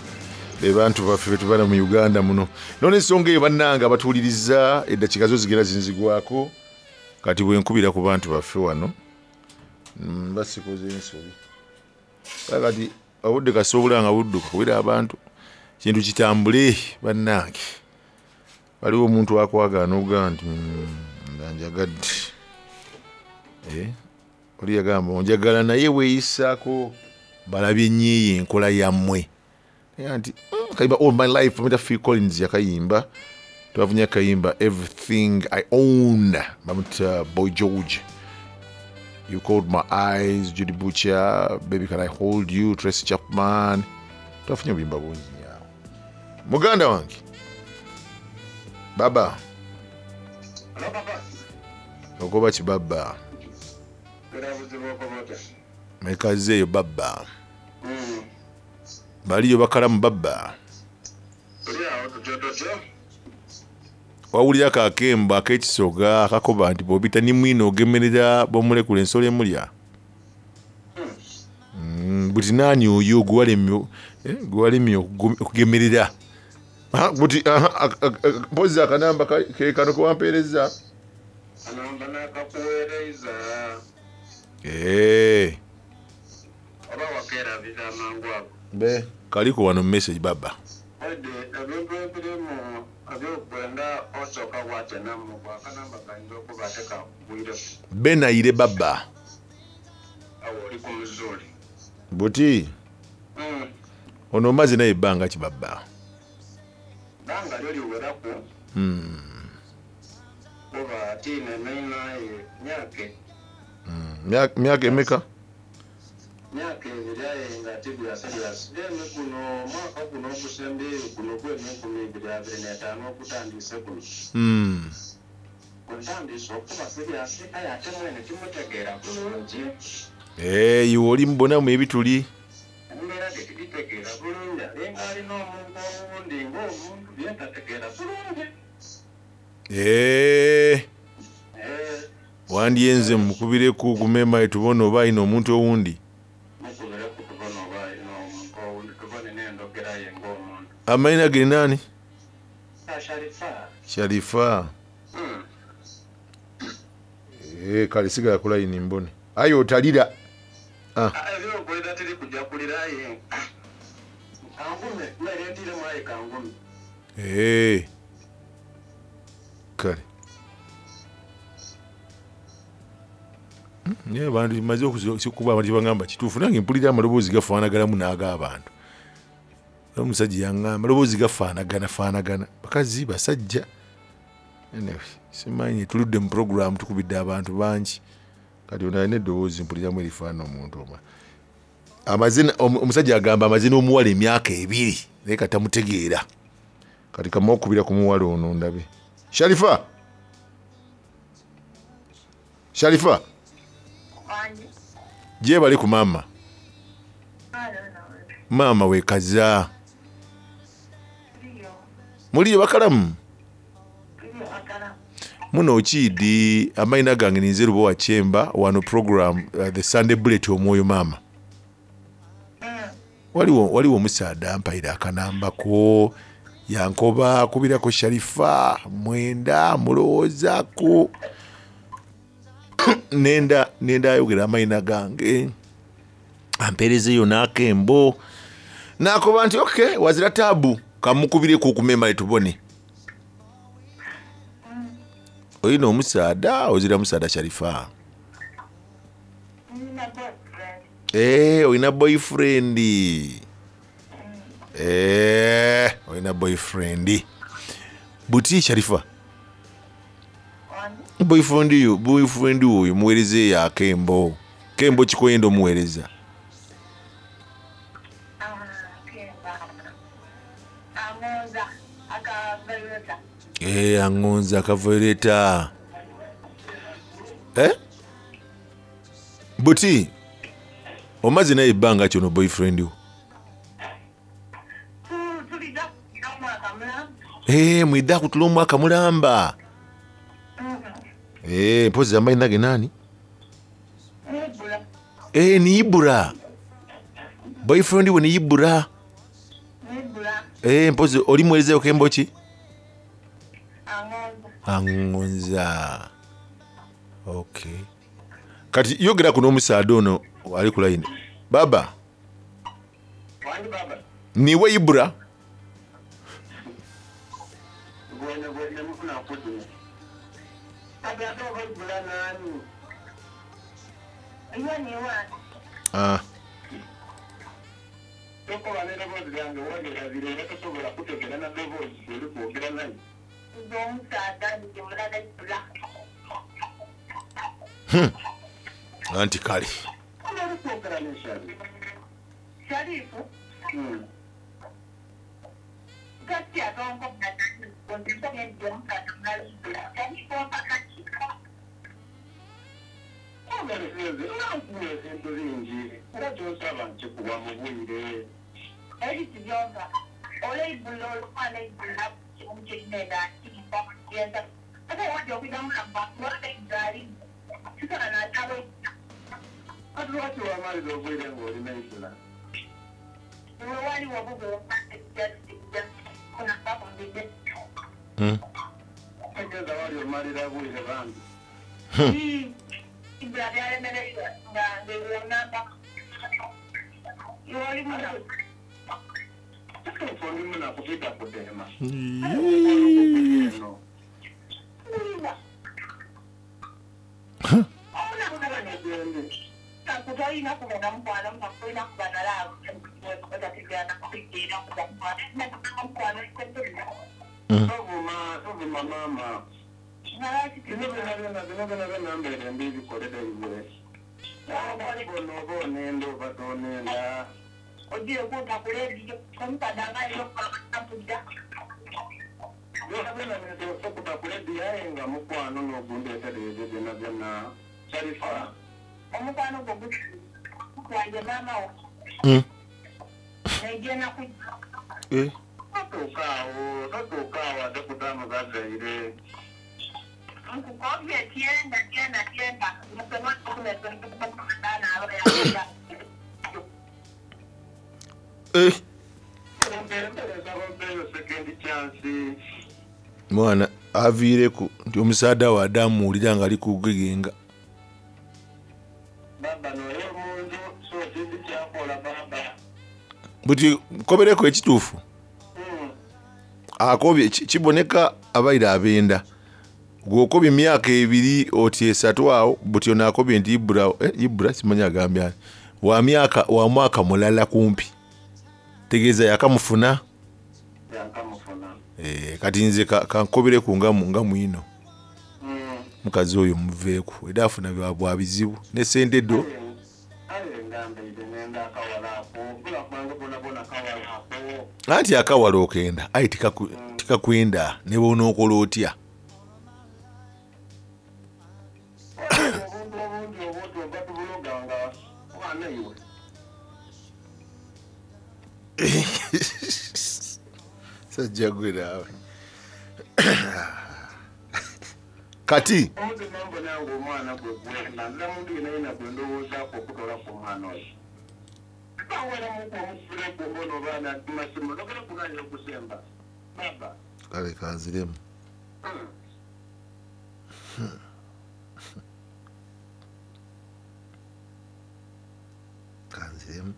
be bantu baffe be tubala mu Uganda muno none ensonga eyo bannanga abatuuliriza eddakiika zo zigenda zinzigwako kati bwe nkubira ku bantu baffe wano basikoze ensobi kati obudde kasobola nga budduka kubira abantu kintu kitambule bannange waliwo omuntu akwagana oga nti njanjagadde eh oli yagamba onjagala naye weeyisaako balabye nnyo enkola yammwe nti kayimba all my life pamita Phil Collins yakayimba twavunya kayimba everything I own bamuta Boy George you called my eyes Judy Butcher baby can I hold you Tracy Chapman twavunya bimba bungi nyawo muganda wange baba ogoba kibaba mekazeeyo baba baliyo bakalamu baba wawulira kakemba ak'ekisoga akakoba nti bw'obita ni mwino ogemerera bw'omulekula ensolo emulya buti naani oyo gwe walemye okugemerera Ah, buti aha mpozi akanamba ke kano ko wampereza. Anamba nakakuweereza. Eh. Oba wakera bita mangu ako. Be kaliko wano message baba. Ede ebintu ebirimu abyokwenda osooka waate namu kwakanamba kayinza okubateeka bwire. Benayire baba. Awo oli ku Missouri. Buti. Mm. Ono mazi naye banga ki baba. Banga lyo liwerako. Mm. Kuba tine naye myake. Mm. Myake myake emeka? Myaka ebiri aye nga tibya serious. Deme kuno mwaka kuno okusembe kuno kw'enkumi ibiri abiri n'etaano okutandise kuno. Mm. Kutandise okuba serious aye ate mwene kimutegeera bulungi. Eh, iwe oli mbonamu ebituli. Embeera tekitegeera bulungi ate ng'alina omuntu owundi ng'omuntu byentategeera bulungi. Eh. Wandyenze mukubireko kumema tubona oba ino omuntu owundi. Mukubireko tubona oba ino omuntu owundi tubone n'endogera ye ng'omuntu. Amayina ge nani? Sharifa. Sharifa. Mm. Eh, kale sigala ku line mbone. Ayo otalira. Ah. Ebyo kwenda tiri kujja kulira ye. Kangume, mere ntire mwaye kangume. Eh. Kale. Ne bantu maze okukuba abantu bangamba kituufu nange mpulira amaloboozi gafaanaganamu n'ag'abantu. Omusajja yangamba amaloboozi gafaanagana faanagana. Bakazi basajja. Anyway, simanyi tuludde mu program tukubidde abantu bangi. Kati ono n'eddoboozi mpuliramu erifaana omuntu oma. Amazina omusajja agamba amazina omuwala emyaka ebiri naye katamutegeera. Kati kama okubira ku muwala ono ndabe. Sharifa. Sharifa. Je bali ku mama. Mama we kaza. Muliyo bakalamu. Muno chidi amaina gange ninze rubo wa chemba wano program uh, the Sunday bullet omwoyo mama. Waliwo waliwo musaada mpaira akanamba ko yankoba kubira ko Sharifa mwenda mulowooza ko nenda nenda ayogera amaina gange ampereze yo nakembo nakoba nti okay wazira tabu kamukubire ku kumema letubone. Oyino omusaada ozira musaada Sharifa. Eh, oyina boyfriend. Eh, oyina boyfriend. Buti Sharifa. Boyfriend yo, boyfriend yo muwereze ya Kembo. Kembo kikoyendo muwereza. Eh, angonza akavoleta. Eh? Buti. Omazi na ibanga chono boyfriend yo. Eh, mwida kutulo mwaka mulamba. Eh, pozi ambaye nage nani? Eh, ni Ibura. Boyfriend we ni Ibura. Eh, pozi oli mweleze okembo chi? Angonza. Okay. Kati yogera kuno omusaada ono ali ku line. Baba. Wani baba. Niwe Ibura. Bwene bwene mukuna kudu. Abya to ba Ibura nani. Iyo ni wa. Ah. Yoko bane lebo zange wage kabire ne kusobora kutegera na lebo ziri kugira nayi. Ndo musaada ndi mulada Ibura. Hmm. Anti kali. Sharifu. Hmm. Gati atongo na kontinto ngende mukatanga Ibura. Sharifu pakati. Omere nze nakuwe zintu zingi. Era tosaba nkikuwa mu bwire. Eri tibyoga. Ole Ibura olwana Ibura kimugenda kimpa kugenda. Ate wadi okwiga mulamba wadi Ibura. Sikana na tawe. Atu watu wa mali do bwire ngoli na Ibura. Uwe wali wabugo wakati jadi jadi. Mm. Tegeza wali omalira bwire bambi. Ibra byalemerera nga ndeonamba. Yoli muna. Tekefoni muna kupita kudema. No. Ona kuna banegende. Takutaina kuna mkwana mtakwenda kubana lao. Kwa tigana kupigana kwa mkwana. Na kama mkwana kwenda. Ovuma, ovuma mama. Nambere mbibi koleda iwe. Bono bonendo batonenda. Ogiye kuta kuledi kompadanga yo kapuja. Yo abena ndo sokuta kuledi yaenga mukwano no gunde tedeze na bena. Sharifa. Omukwano gobuti. Kwaje mama o. Mm. Nejena ku. Eh. Tokawo, tokawo dokutamo gazaire. Nkukobye tienda tienda tienda. Msema kuna kuna ahora ya. Eh. Second chance. Mwana avireku nti omusaada wa Adamu ulira nga ali kugegenga. Baba no yo mundu so tindi kyakola baba. Buti kobereko ekituufu. Akobye kiboneka abaira abenda. Gwokobye emyaka ebiri oti esatu awo buti ono akobye nti Ibra eh, Ibra simanya agambya wa myaka wa mwaka mulala kumpi. Tegeza yakamufuna. Yakamufuna. Eh kati nze kankobere ku nga nga mwino. Mm. Mukazi oyo muveeku era afuna bwa bizibu ne sente do. Ale ngambe nenda akawala ko kula kwanga bona bona akawala ko. Anti akawala okenda ayi tikaku tikakwenda ne bona okola otya. Sajagwira kati omuntu mambo nangu omwana gwe gwenda ndamundu inaina gwendowooza okutola ku mwana oyo kawera muku omusire gwobono baana masimu nogera kunanya okusemba baba kale kanziremu kanziremu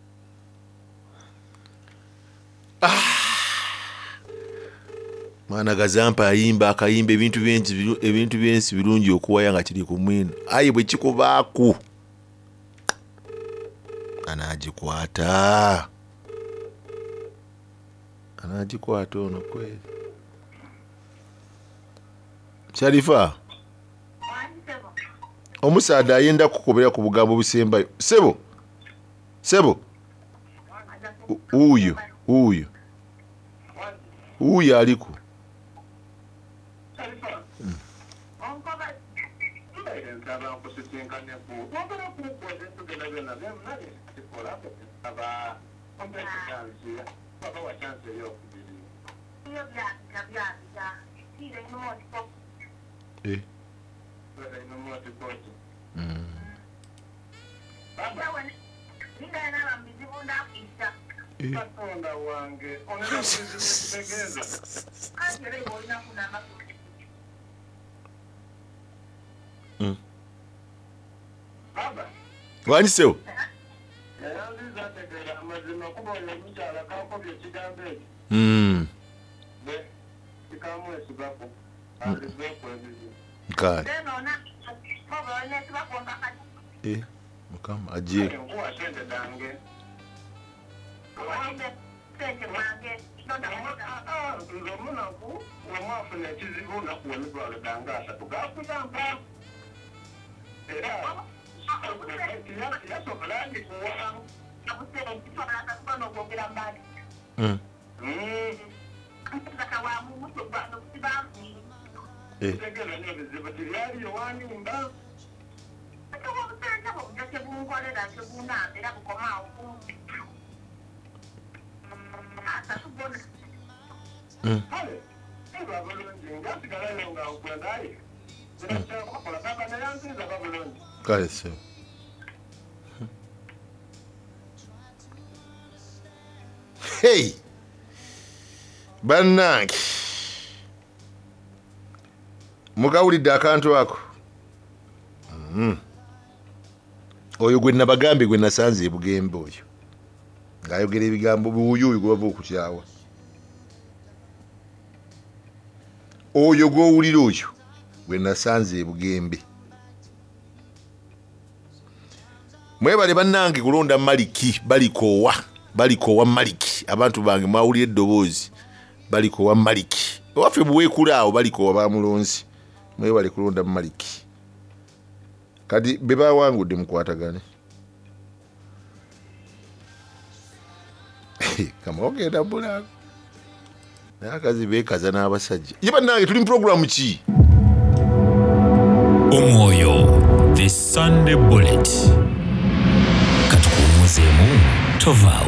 mwana gazampa ayimba akayimba ebintu byensi ebintu byensi birungi okuwaya nga kiri ku mwino ayi bwe kikubaaku anagikwata anagikwata ono kweli Sharifa omusaada ayenda kukubira ku bugambo busembayo sebo sebo uyo uyo uyo aliko Eh. Mm. Katonda wange onera kutegeeza kajere olina kunamba Mm. baba Wanyisewo yayanziza ategeera amazima kuba oyo omukyala kakobya ekigambo ekyo Mm. kikamwesigako alizeeko ebizibu Kale eh mukama aje enkuwa sente dange nze omunaku wemwafuna ekizibu nakuwa emitwalo dange asatu gakuyamba era yasobola agikuwa tegeeza n'ebizibu tibyaliyo wanimba kale eba bulungi ngasigalayo nga nkwendaye ziracyakola baba nayanziza babulungi kale sebo hey bannange mukawulidde akantu ako mm. oyo gwe nabagambe gwe nasanze ebugembe oyo ng'ayogera ebigambo buuyuuyu gwe bava okukyawa oyo gw'owulira oyo gwe nasanze ebugembe mwebale bannange kulonda maliki balikoowa balikoowa maliki abantu bange mwawulira eddoboozi balikoowa maliki ewaffe buweekulaawo balikoowa bamulonzi mwebale kulonda maliki kati be bawangudde mukwatagane kama ogenda bulago naye akazi beekaza n'abasajja ye bannange tuli mu puroguramu ki omwoyo the Sunday bullet katukuumuzeemu tovaawo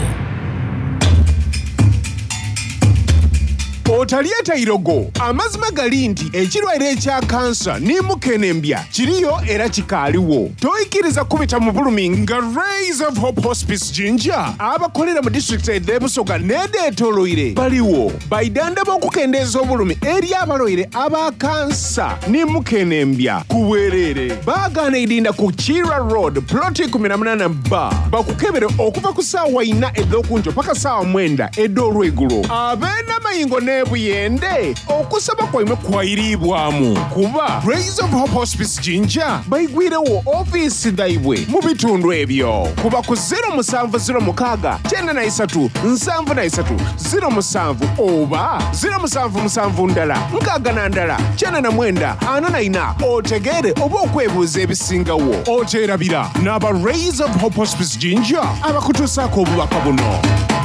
otalieta irogo amazima gali nti ekirwaire ekya kansa n'emukenembya kiriyo era kikaaliwo toyikiriza kubita mu bulumi nga Rays of Hope Hospice Jinja abakolera mu district y'e Busoga n'edeetooloire baliwo baidanda b'okukendeeza obulumi eri abalwaire aba kansa n'emukenembya ku bwereere baagaana edinda ku Kira Road ploti kumi na munaana B bakukebere okuva ku ssaawa ina ed'okunjo paka ssaawa mwenda ed'olweggulo ab'enamayingo ne buyende okusaba kwaimwe kwairiibwamu kuba Rays of Hope Hospice Jinja bayigwirewo ofiisi dhaibwe mu bitundu ebyo kuba ku zero musanvu zero mukaaga kyenda na isatu nsanvu na isatu zero musanvu oba zero musanvu musanvu ndala nkaaga na ndala kyenda na mwenda ana na ina otegeere oba okwebuuza ebisingawo oteerabira n'aba Rays of Hope Hospice Jinja abakutuusaako obubaka buno.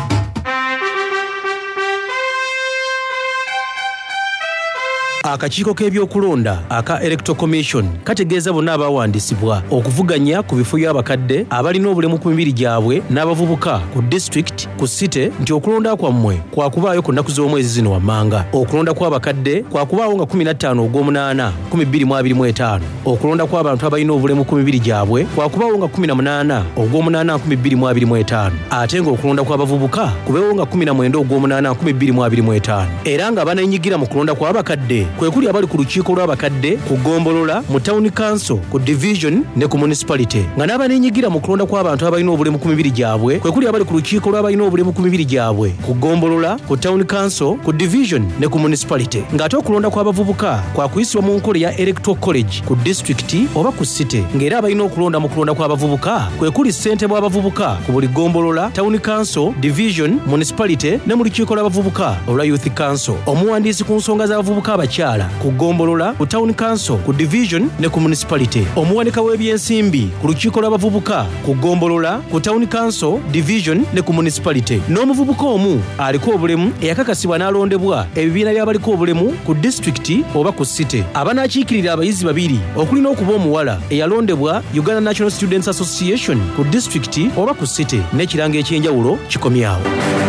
akakiiko k'ebyokulonda aka Electoral Commission kategeeza bonna abawandiisibwa okuvuganya ku bifo by'abakadde abalina obulemu ku mibiri gyabwe n'abavubuka ku district ku city nti okulonda kwammwe kwakubaayo ku nnaku z'omwezi zino wammanga. Okulonda kw'abakadde kwakubaawo nga kumi na ttaano ogw'omunaana kumi bbiri mu abiri mu etaano. Okulonda kw'abantu abalina obulemu ku mibiri gyabwe kwakubaawo nga kumi na munaana ogw'omunaana nkumi bbiri mu abiri mu etaano. Ate ng'okulonda kw'abavubuka kubeewo nga kumi na mwenda ogw'omunaana nkumi bbiri mu abiri mu etaano. Era nga baneenyigira mu kulonda kw'abakadde kwe kuli abali ku lukiiko lw'abakadde ku Gombolola mu Town Council ku Division ne ku Municipality nga n'abaneenyigira mu kulonda kw'abantu abalina obulemu ku mibiri gyabwe kwe kuli abali ku lukiiko lw'abalina obulemu ku mibiri gyabwe ku Gombolola ku Town Council ku Division ne ku Municipality ng'ate okulonda kw'abavubuka kwa kuyisibwa mu nkola ya Electoral College ku district oba ku city ng'era abalina okulonda mu kulonda kw'abavubuka kwe kuli ssentebe w'abavubuka ku buli Gombolola Town Council Division Municipality ne mu lukiiko lw'abavubuka olwa Youth Council. Omuwandiisi ku nsonga z'abavubuka abakyala ku Gombolola ku Town Council ku Division ne ku Municipality. Omuwanika w'ebyensimbi ku lukiiko lw'abavubuka ku Gombolola ku Town Council Division ne ku Municipality. N'omuvubuka omu aliko obulemu eyakakasibwa n'alondebwa ebibiina by'abaliko obulemu ku district oba ku city. Abanaakiikirira abayizi babiri okulina okuba omuwala eyalondebwa Uganda National Students Association ku district oba ku city n'ekiranga ekyenjawulo kikomyawo.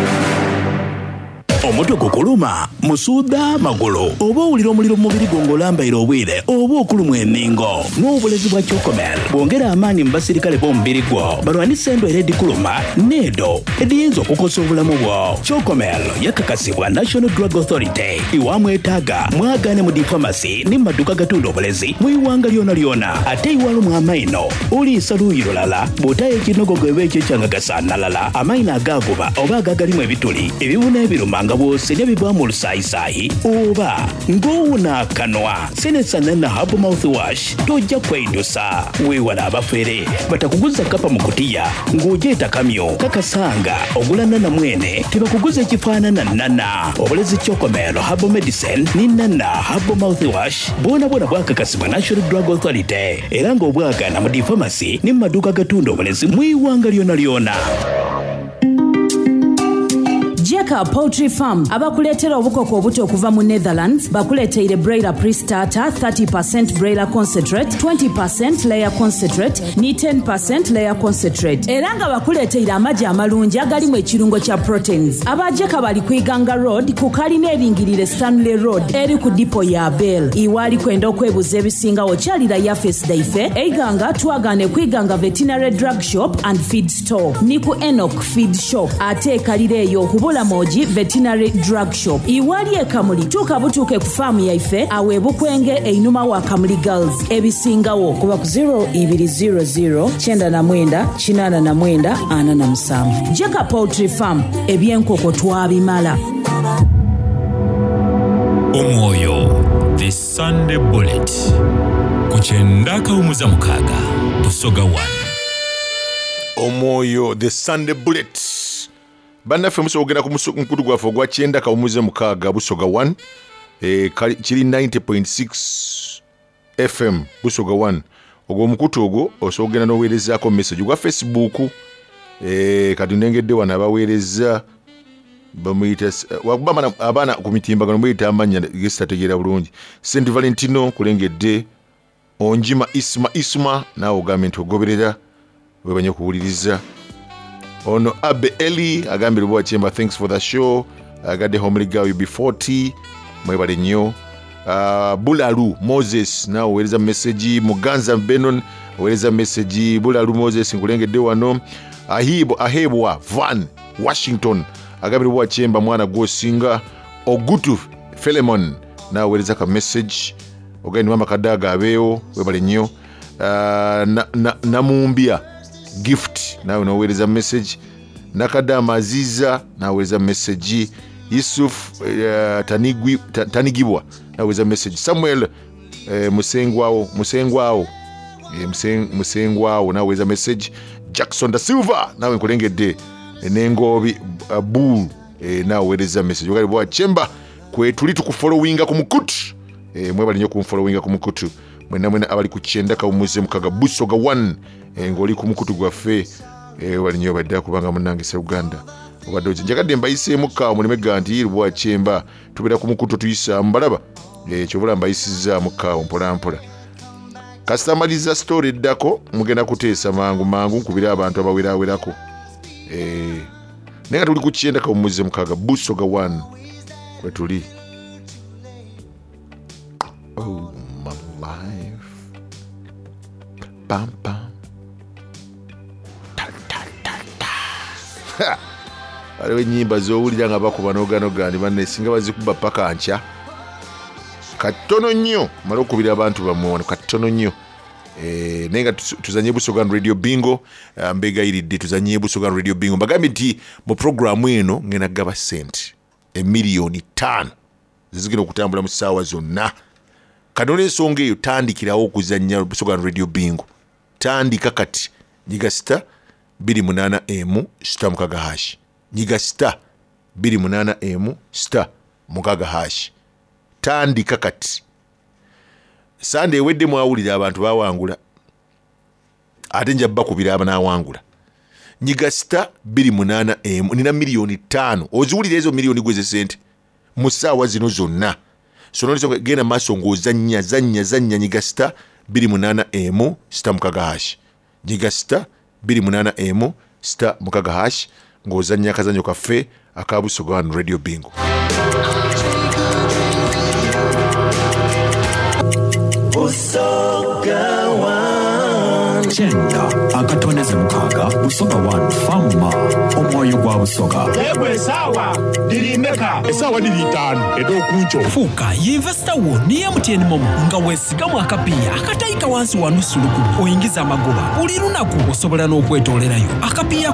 Omutuku kuluma musuuda magulu oba owulira omuliro mu mubiri gw'olambaira obwire oba okulumwa enningo n'obulezi bwa Chocomel bwongera amaanyi mu basirikale b'omubiri gwo balwanisa endwaire edikuluma needo ediyinza okukosa obulamu bwo. Chocomel yakakasibwa National Drug Authority iwamwetaaga mwagaane mu difamasi ne mu maduuka gatunda obulezi mu iwanga lyona lyona ate iwalumu amaino oliisa luuyi lulala bw'otaayo ekinogo gweba ekyo ekyangagasannalala amaino agaaguba oba agagalimu ebituli ebibuna ebiruma nga bw'osenya bivaamu olusaayisayi oba ng'owuna akanwa senesa nana Herbal Mouthwash tojja kweyidusa. Weewala abafere batakuguza kapa mu kutiya ng'ogyeta kamyo kakasanga ogula nana mwene tebakuguza ekifaanana nana. Obulezi Chocomel Herbal Medicine ne nana Herbal Mouthwash bwona bwona bwakakasibwa National Drug Authority era ng'obwagaana mu difamasi ne mu maduuka gatunda obulezi mu iwanga lyona lyona. Jeka Poultry Farm abakuleetera obukoko obuto okuva mu Netherlands bakuleeteire broiler pre-starter thirty percent broiler concentrate, twenty percent layer concentrate ne ten percent layer concentrate era nga bakuleeteire amagi amalungi agalimu ekirungo kya proteins. Abajeka bali ku Iganga Road ku kalina eringirire Stanley Road eri ku dipo ya Bell. Iwali kwenda okwebuza ebisingawo kyalira ya Face Daife Eiganga twagane ku Iganga Veterinary Drug Shop and Feed Store ni ku Enoch Feed Shop ate kalire eyo okubula mu Karamogi Veterinary Drug Shop. Iwali e Kamuli tuka butuke ku faamu yaife awe Bukwenge einuma wa Kamuli Girls. Ebisingawo kuba ku zero two zero zero nine nine nine nine nine ana musanvu. Jeka Poultry Farm ebyenkoko twabimala. Omwoyo the Sunday Bullet kuchenda kawumuza mukaga Busoga one. Omwoyo the Sunday Bullet bannaffe musogera ku mukutu gwaffe ogwa kyenda kawumuze mukaaga Busoga one e, kiri ninety point six F M Busoga one ogwo mukutu ogwo osogera n'oweerezaako message gwa Facebook e, kati nengedde wano abaweereza bamuyita wakubamana abaana ku mitimbagano muyita amanya gesitategeera bulungi Saint Valentino kulengedde Onjima Isma Isma naawe ogambye nti ogoberera webanye kuwuliriza ono Abe Eli agambye Lubowa Chemba thanks for the show agadde Homely Girl U B forty mwebale nnyo uh, Bulalu Moses naawe oweereza message Muganza Benon oweereza message Bulalu Moses nkulengedde wano Ahibo Ahebwa Van Washington agambye Lubowa Chemba mwana gwosinga Ogutu Philemon naawe oweereza ka message ogani mama kadaga abeewo webale nnyo uh, na, na, Namumbia Gift nawe naweereza message Nakadama Aziza naweereza message Yusuf uh, Tanigwi ta, Tanigibwa naweereza message Samuel uh, Musengwao Musengwao uh, Museng, Musengwao naweereza message Jackson da Silva nawe nkulengedde Nengobi uh, Bull uh, naweereza message ogali Lubowa Chemba kwe tuli tukufollowinga ku mukutu e, mwebali nnyo kumfollowinga ku mukutu mwena mwena abali ku kyenda kawumuze mukaga Busoga one e, ng'oli ku mukutu gwaffe e, wali nnyo badde kubanga munnange Uganda obadde oki njagadde mbayiseemu kaawo muleme ga nti Lubowa Chemba tubeera ku mukutu tuyisa mbalaba e, kyobula mbayisizaamu kaawo mpola mpola kasitamaliza story eddako mugenda kuteesa mangu mangu nkubira abantu abawerawerako e, naye nga tuli ku kyenda kawumuze mukaga Busoga one kwe tuli. Oh, my life. Bam, bam. Ta, ta, ta, ta. Waliwo ennyimba z'owulira nga bakuba n'oganogani banne singa bazikuba paka nkya. Katono nnyo mala okubira abantu bammwe wano katono nnyo. Eh, naye nga tuzanye Busoga Radio Bingo uh, mbegayiridde tuzanye Busoga Radio Bingo mbagambye nti mu programu eno ngenda gaba sente emiliyoni ttaano zizigenda okutambula mu ssaawa zonna. Kano n'ensonga eyo tandikirawo okuzannya Busoga Radio Bingo tandika kati nyiga sita bbiri munaana emu sita mukaga hash nyiga sita bbiri munaana emu sita mukaga hash tandika kati Sande ewedde mwawulira abantu bawangula ate nja bakubira abanaawangula nyiga sita bbiri munaana emu nina miliyoni ttaano oziwulira ezo miliyoni gweze sente mu ssaawa zino zonna so noliso genda maaso ng'ozannya zannya zannya nyiga sita bbiri munaana emu sita mukaga hash nyiga sita bbiri munaana emu sita mukaga hash ng'ozannya akazannyo kaffe aka Busoga Radio Bingo. Busoga one Chenda akatoneze mukaga Busoga one Fama omwoyo gwa Busoga Egwe sawa dirimeka esawa dilitano edo kuncho fuka yinvesta wo ni M T N momo nga wesigamu akapiya akatayika wansi wa nusu luku oyingiza amagoba buli lunaku osobola n'okwetolerayo akapiya